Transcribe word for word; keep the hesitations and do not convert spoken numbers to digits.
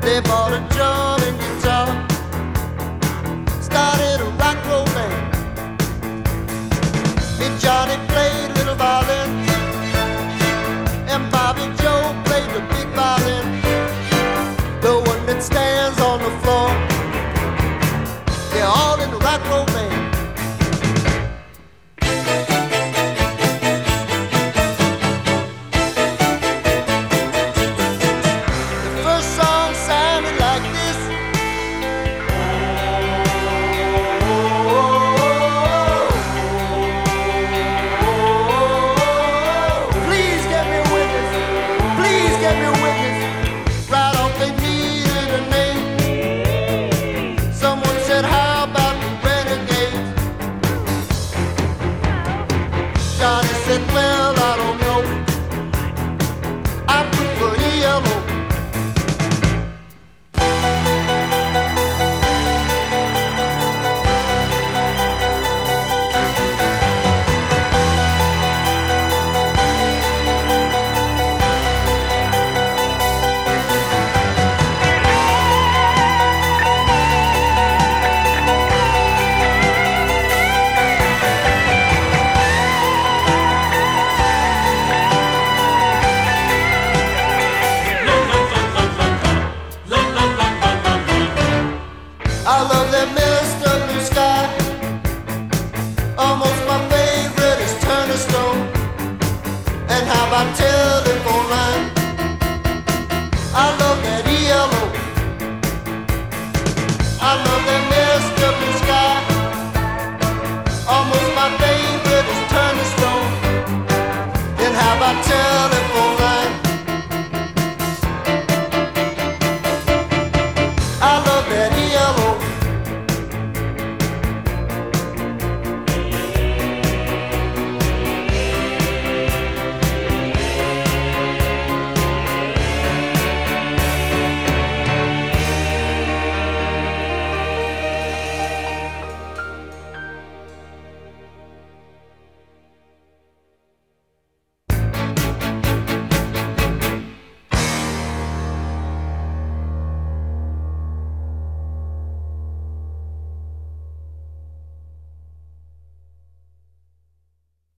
They bought a drum and guitar, started a rock and roll band. And Johnny played little violin, and Bobby Joe played the big violin, the one that stands on the floor. They're all in the rock and roll band. The first song sounded like